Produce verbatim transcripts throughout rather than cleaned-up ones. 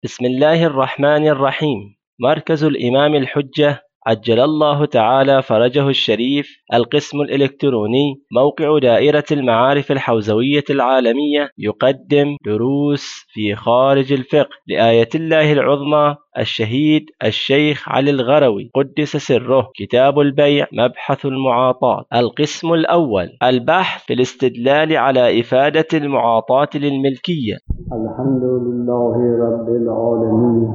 بسم الله الرحمن الرحيم. مركز الإمام الحجة عجل الله تعالى فرجه الشريف، القسم الإلكتروني، موقع دائرة المعارف الحوزوية العالمية، يقدم دروس في خارج الفقه لآية الله العظمى الشهيد الشيخ علي الغروي قدس سره. كتاب البيع، مبحث المعاطاة. القسم الأول، البحث في الاستدلال على إفادة المعاطاة للملكية. الحمد لله رب العالمين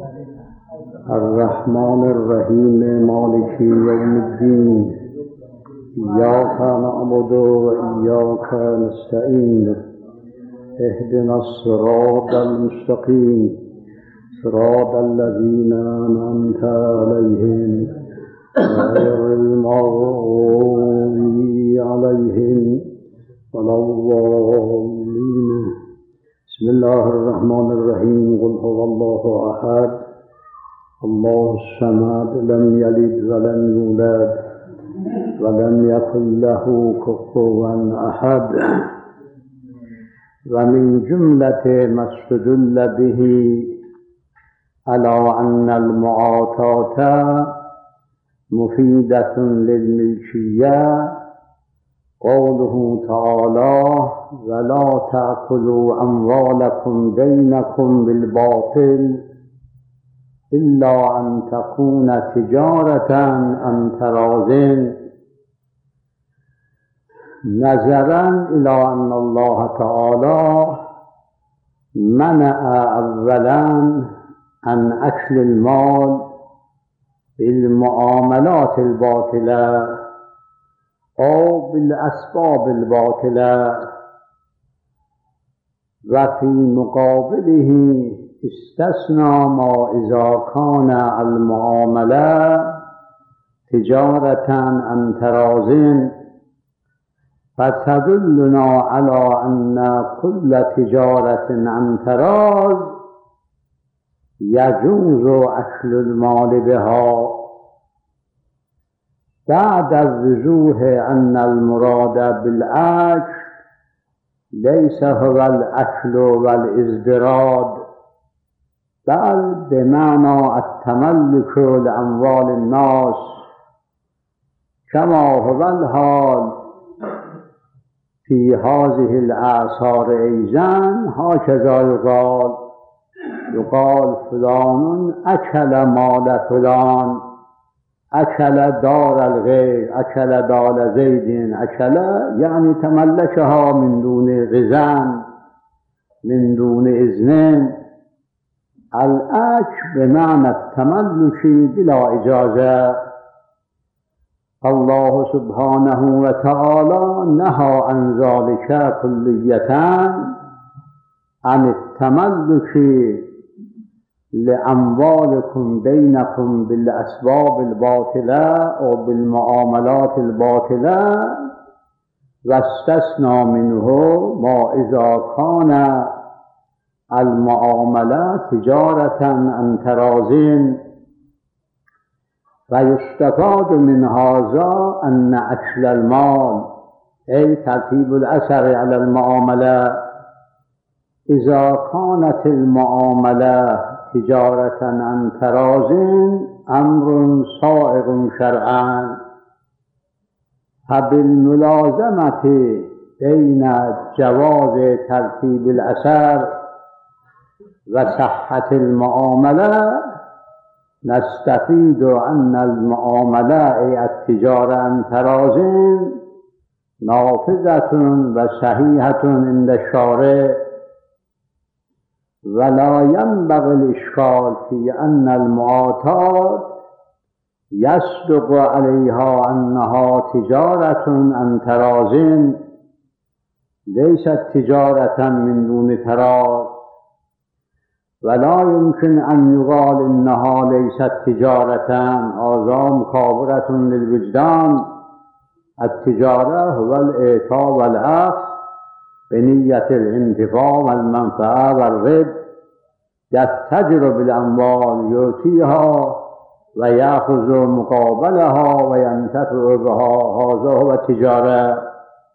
الرحمن الرحيم مالك يوم الدين إياك نعبد وإياك نستعين اهدنا الصراط المستقيم صراط الذين أنعمت عليهم غير المغضوب عليهم ولا الضالين. بسم الله الرحمن الرحيم. قل هو الله أحد الله الصمد لم يلد ولم يولد ولم يكن له كفوا أحد. ومن جملة ما استدل به على أن المعاطاة مفيدة للملكية قوله تعالى: ولا تأكلوا أموالكم بينكم بالباطل إلا أن تكون تجارة عن تراض، نظرا إلى أن الله تعالى منع أولا عن أكل المال بالمعاملات الباطلة أو بالأسباب الباطلة، وفي مقابله استثنى ما إذا كان المعاملة تجارة عن تراض، فتدلنا على أن كل تجارة عن تراض يجوز أكل المال بها، بعد الوضوح أن المراد بالأكل ليس هو الأكل والازدراد، بل بمعنى التملك لأموال الناس، كما هو الحال في هذه الآثار أيضا. هكذا يقال يقال فلان أكل مال فلان، أكل دار الغير، أكل دار زيد، أكل يعني تملكها من دون إذن من دون إذن. الأكل بمعنى التملك بلا إجازة. الله سبحانه وتعالى نهى عن ذلك كلية، عن التملك لأموالكم بينكم بالأسباب الباطلة أو بالمعاملات الباطلة، واستثنى منه ما إذا كان المعاملة تجارة عن تراض. ويستفاد من هذا أن أكل المال أي ترتيب الأثر على المعاملة إذا كانت المعاملة تجارة عن تراض أمر صائغ شرعا، فبالملازمة بين جواز ترتيب الأثر وصحة المعاملة نستفيد أن المعاملة أي التجارة عن تراض نافذة وصحيحة عند الشارع، ولا ينبغي الإشكال في أن المعاطاة يصدق عليها أنها تجارة عن تراض ليست تجارة من دون تراض، ولا يمكن أن يقال إنها ليست تجارة. هذا مخابرة للوجدان. التجارة هو الإعطاء والأخذ بنية الانتفاع والمنفعة والربح، يتجر بالأموال يؤتيها ويأخذ مقابلها وينتفع بها، هذا هو التجارة.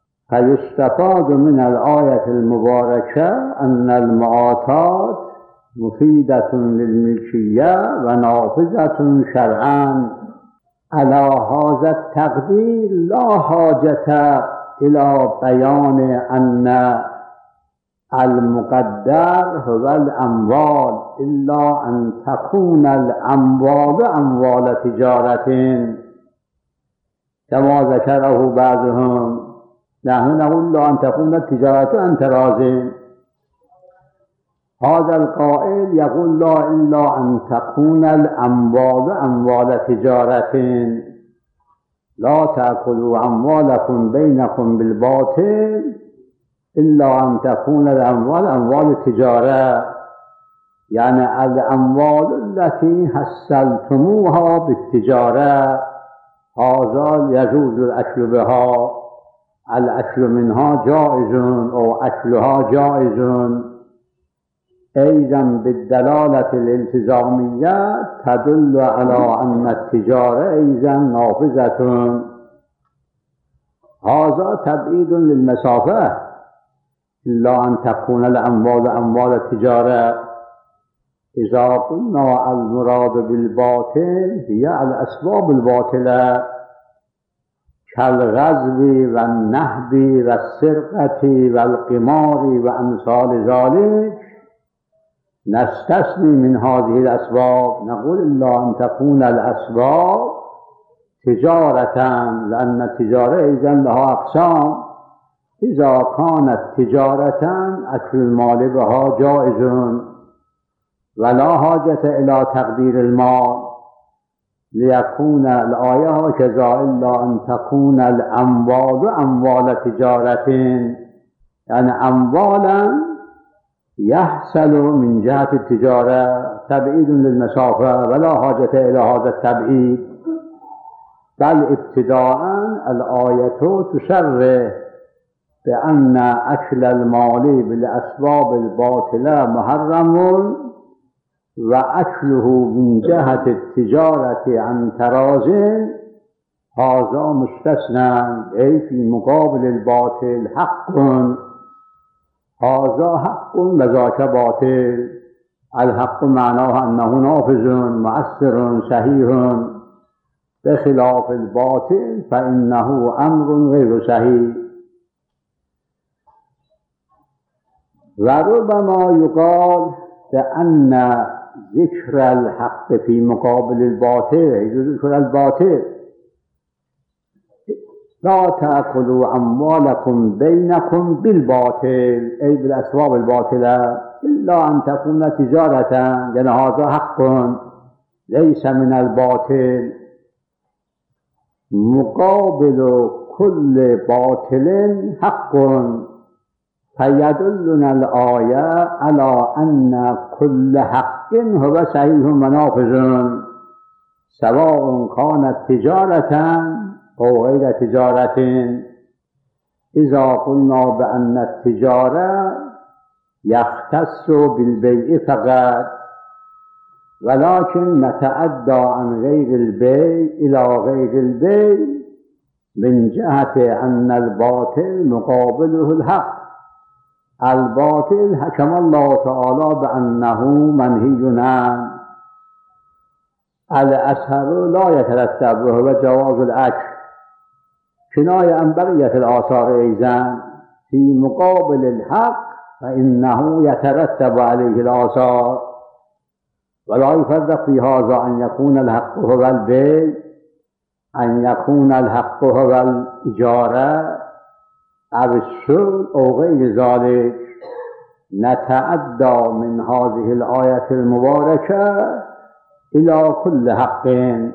فيستفاد من الآية المباركة أن المعاطاة مفيدة للملكية ونافذة شرعا. على هذا التقدير لا حاجة إلى بيان أن المقدر هو الأموال، إلا أن تكون الأموال أموال تجارة كما ذكره بعضهم. نحن نقول لا أن تكون التجارة عن تراضٍ. هذا القائل يقول لا إلا أن تكون الأموال أموال تجارة، لا تأكلوا أموالكم بينكم بالباطل إلا أن تكون الأموال أموال تجارة، يعني الأموال التي حصلتموها بالتجارة هذا يجوز الأكل بها، الأكل منها جائز أو أكلها جائز. أيضا بالدلالة الالتزامية تدل على أن التجارة أيضا نافذة. هذا تبعيد للمسافة، إلا أن تكون الأموال أموال التجارة. إذا قلنا المراد بالباطل هي الأسباب الباطلة كالغزو والنهب والسرقة والقمار وأمثال ذلك، نستثني من هذه الأسباب، نقول إلا أن تكون الأسباب تجارة، لأن التجارة إذن لها أقسام. إذا كانت تجارة أكل المال بها جائز ولا حاجة إلى تقدير المال، ليكون الآية هكذا إلا أن تكون الأموال أموال تجارة، يعني أموالا يحصل من جهة التجارة، تبعيد للمسافة ولا حاجة إلى هذا التبعيد. بل ابتداء الآية تشرح بأن أكل المال بالأسباب الباطلة محرم، وأكله من جهة التجارة عن تراضٍ هذا مستثنى، أي في مقابل الباطل حق، هذا حق وذاك باطل. الحق معناه أنه نافذ مؤثر صحيح، بخلاف الباطل فإنه أمر غير صحيح. وربما يقال بأن ذكر الحق في مقابل الباطل ذكر الباطل، لا تأكلوا أموالكم بينكم بالباطل أي بالأسباب الباطلة إلا أن تكون تجارة، يعني هذا حق ليس من الباطل. مقابل كل باطل حق، فيدلنا الآية على أن كل حق هو صحيح ونافذ، سواء كانت تجارة أو غير تجارة. إذا قلنا بأن التجارة يختص بالبيع فقط، ولكن نتعدى عن غير البيع إلى غير البيع من جهة أن الباطل مقابله الحق. الباطل حكم الله تعالى بأنه منهي عنه، الأثر لا يترتب وهو جواز الأكل، كناية عن بقية الآثار أيضا. في مقابل الحق فإنه يترتب عليه الآثار، ولا يفرق في هذا أن يكون الحق هو البيع، أن يكون الحق هو الإجارة أو السوق أو غير ذلك. نتعدى من هذه الآية المباركة إلى كل حق،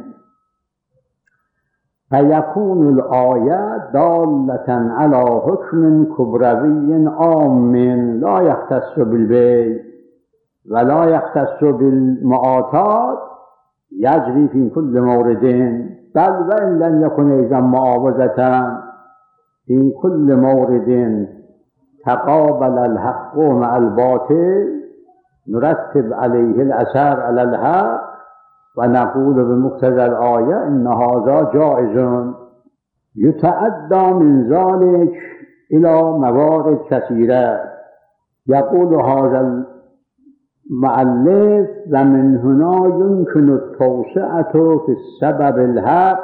فيكون الآية دالة على حكم كبروي عام لا يختص بالبيع ولا يختص بالمعاطات، يجري في كل مورد، بل وإن لم يكن أيضا معاوضة، في كل مورد تقابل الحق مع الباطل نرتب عليه الأثر على الحق، ونقول بمقتضى الآية إن هذا جائز. يتعدى من ذلك إلى موارد كثيرة. يقول هذا مؤلف و من هنا يمكن التوسعة في السبب الحق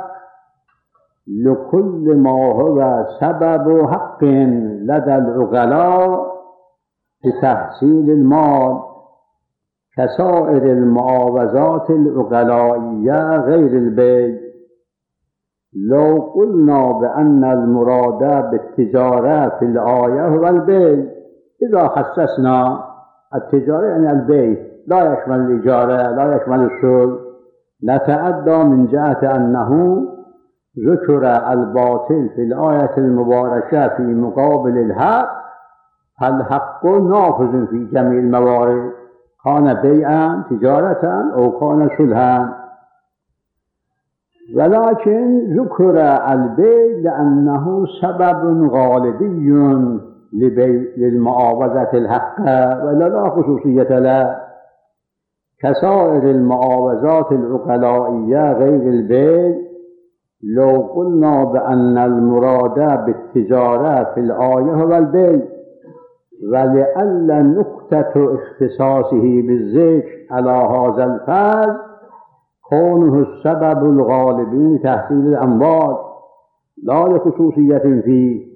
لكل ما هو سبب حق لدى العقلاء بتحصيل المال كسائر المعاوضات العقلائية غير البيع. لو قلنا بأن المراد بالتجارة في الآية هو البيع، إذا خصصنا التجارة يعني البيع لا يشمل الإجارة لا يشمل السلم، نتعدى من جهة أنه ذكر الباطل في الآية المباركة في مقابل الحق، فالحق نافذ في جميع الموارد، كان بيعا تجارة أو كان صلحا. ولكن ذكر البيع لأنه سبب غالبي للمعاوضة الحق ولا لا خصوصية له، كسائر المعاوضات العقلائية غير البيع. لو قلنا بأن المراد بالتجارة في الآية هو البيع، ولألا نقطة اختصاصه بالذكر على هذا الفرض كونه السبب الغالب لتحصيل الأموال لا لخصوصية فيه،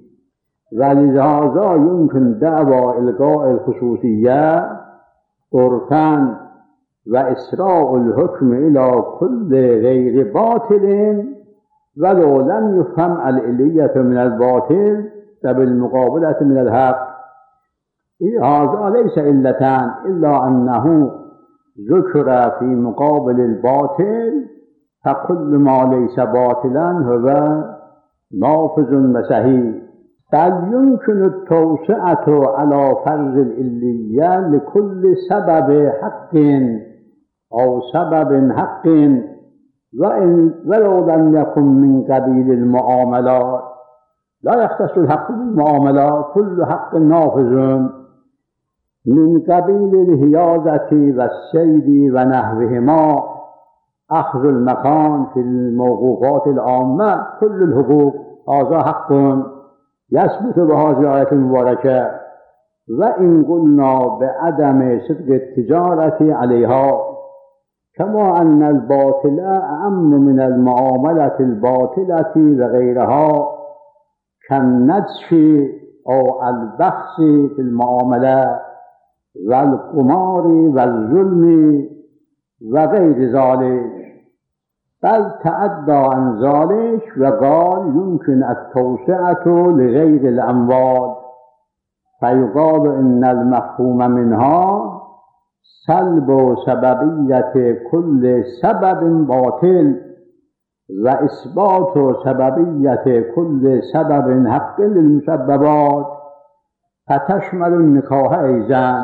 ولهذا يمكن دعوى إلغاء الخصوصية عرفاً وإسراء الحكم إلى كل غير باطل ولو لم يفهم العلية من الباطل فبالمقابلة من الحق. هذا ليس علتان إلا أنه ذكر في مقابل الباطل، فكل ما ليس باطلا هو نافذ وصحيح. بل يمكن التوسعة على فرض العلية لكل سبب حق أو سبب حق وإن ولو لم يكن من قبيل المعاملات. لا يختص الحق بالمعاملات، كل حق نافذ من قبيل الهيازة والسيد ونحوهما، أخذ المكان في الموقوفات العامة، كل الحقوق هذا حق يثبت بهذه الآية المباركة. وإن قلنا بعدم صدق التجارة عليها، كما أن الباطل أعم من المعاملة الباطلة وغيرها كالنجش أو البخس في المعاملة والقمار والظلم وغير ذلك، بل تعدى عن ذلك وقال يمكن التوسعة لغير الأموال، فيقال إن المفهوم منها سلب سببية كل سبب باطل وإثبات سببية كل سبب حق للمسببات، فتشمل النكاح أيضا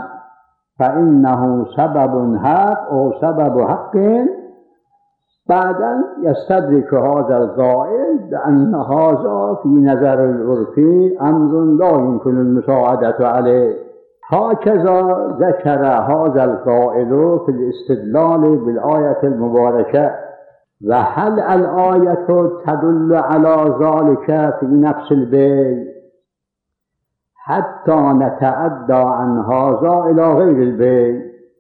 فإنه سبب حق أو سبب حق. بعدا يستدرك هذا القائل بأن هذا في نظر العرف أمر لا يمكن المساعدة عليه. هكذا ذكر هذا القائل في الاستدلال بالآية المباركة. وهل الآية تدل على ذلك في نفس البيع حتى نتعدى عن هذا إلى غير البيع،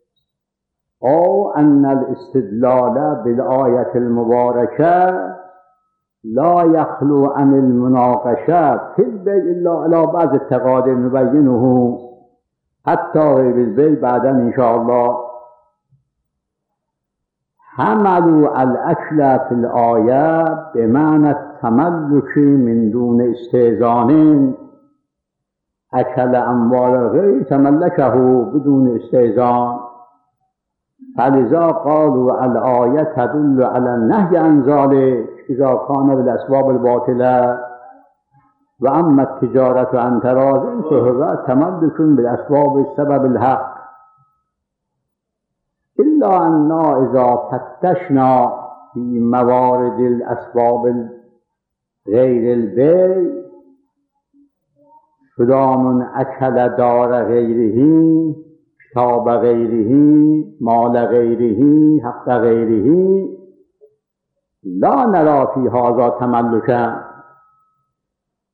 أو أن الاستدلال بالآية المباركة لا يخلو عن المناقشة في البيع إلا على بعض التقادم نبينه حتى غير البيع بعدا إن شاء الله. حملوا الأكل في الآية بمعنى التملك من دون استئذان، أكل أموال غير تملكه بدون استئذان، فلذا قالوا الآية تدل على النهي عن ذلك إذا كان بالأسباب الباطلة، وأما التجارة عن تراض فهو تملك بالأسباب السبب الحق. إلا أننا إذا فتشنا في موارد الأسباب غير البيع، فلان أكل دار غيره، كتاب غيره، مال غيره، حق غيره، لا نرى في هذا تملكا،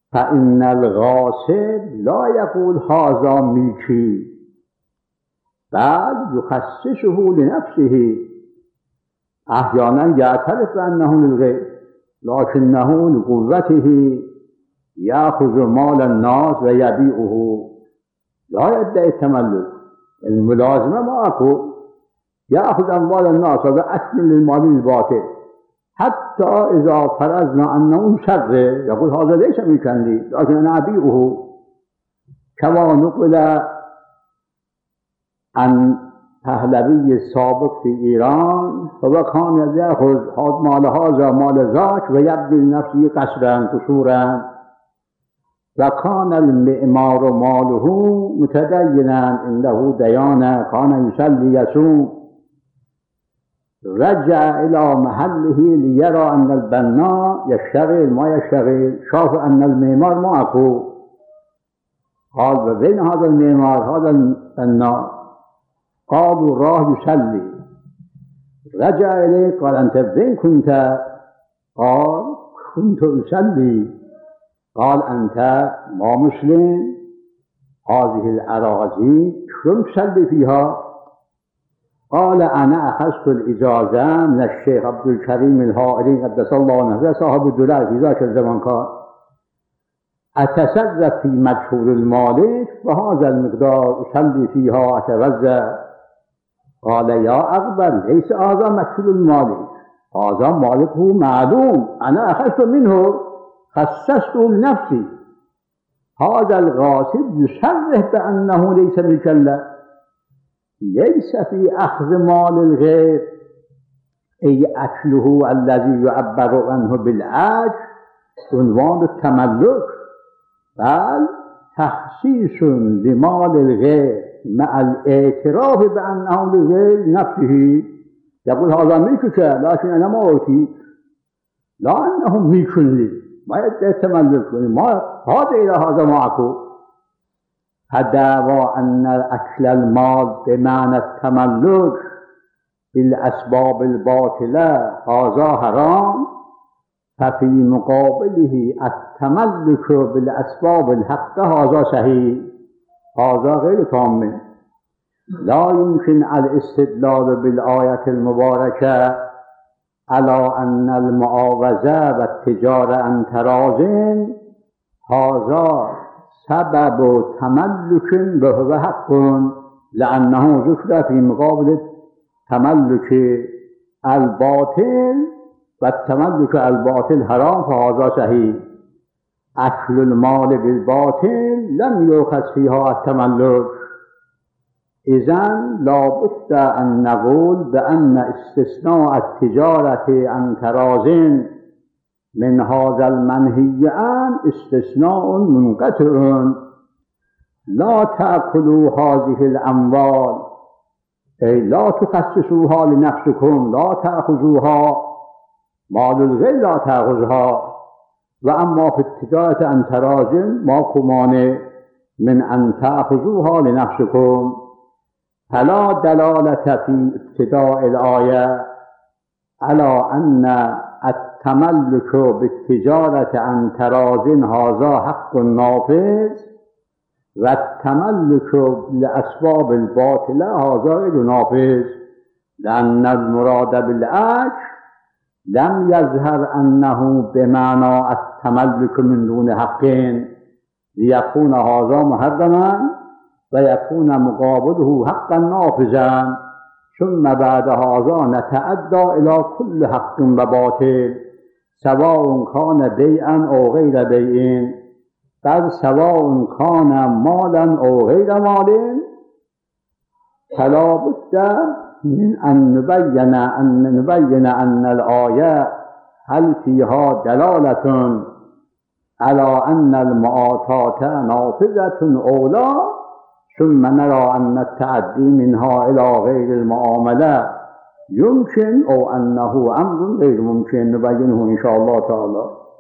فإن الغاصب لا يقول هذا ملكي، بل يخصصه لنفسه أحيانا يعترف بأنه للغير لكنه لقوته يأخذ مال الناس ويبيعه لا يدعي التملك. الملازمة معه يأخذ أموال الناس هذا أكل للمال الباطل حتى إذا فرضنا أنه شر يقول هذا ليس ملكا لي لكن أنا أبيعه. كما نقل عن پهلوی السابق في إيران فهو كان يأخذ مال هذا مال ذاك ويبني لنفسه قصرا قصورا وكان المعمار ماله متدينا عنده ديانة كان يصلي يصوم. رجع إلى محله ليرى أن البناء يشتغل ما يشتغل شاف أن المعمار معه قال وبين هذا المعمار هذا البناء قالوا راه يصلي. رجع إليه قال أنت وين كنت؟ قال كنت أصلي. قال أنت ما مسلم هذه الأراضي شو تصلي فيها؟ قال أنا أخذت الإجازة من الشيخ عبد الكريم الهائلي قدس الله نفسه صاحب الدولار في ذاك الزمان كان أتصرف في مجهول المالك وهذا المقدار أصلي فيها أتوزع. قال يا أقبل ليس هذا مجهول المالك هذا مالكه معلوم أنا أخذت منه خصصت لنفسي. هذا الغاصب يصرح بأنه ليس ملكا له. ليس في أخذ مال الغير أي أكله الذي يعبر عنه بالعاج عنوان التملك بل تخصيص لمال الغير مع الاعتراف بأنه لغير نفسه. يقول هذا ملكك لكن أنا ما أوتيك لا أنه ملك لي ما يدعي التملك ما هذا إلى هذا معك. فدعوى أن أكل المال بمعنى التملك بالأسباب الباطلة هذا حرام ففي مقابله التملك بالأسباب الحقة هذا صحيح هذا غير تام. لا يمكن الاستدلال بالآية المباركة على أن المعاوضة والتجارة عن تراض هذا سبب تملك وهو حق لأنه ذكر في مقابل تملك الباطل والتملك الباطل حرام فهذا صحيح. أكل المال بالباطل لم يؤخذ فيها التملك. إذن لا بد أن نقول بأن استثناء التجارة عن تراض من هذا المنهي عنه استثناء منقطع. لا تأكلوا هذه الأموال أي لا تخصصوها لنفسكم لا تأخذوها مال الغير لا تأخذها. وأما في التجارة عن تراض ماكو مانع من أن تأخذوها لنفسكم. فلا دلالة في ابتداء الآية على أن التملك بالتجارة عن تراض هذا حق نافذ والتملك لأسباب الباطلة هذا غير نافذ لأن المراد بالأكل لم يظهر أنه بمعنى التملك من دون حقين ليكون هذا محرما ويكون مقابله حقا نافذا ثم بعد هذا نتعدى إلى كل حق وباطل سواء كان بيعا أو غير بيع بل سواء كان مالا أو غير مال. فلا بد من أن نبين أن نبين أن الآية هل فيها دلالة على أن المعاطاة نافذة أو لا ثم نرى أن التعدي منها إلى غير المعاملة يمكن أو أنه أمر غير ممكن نبينه إن شاء الله تعالى.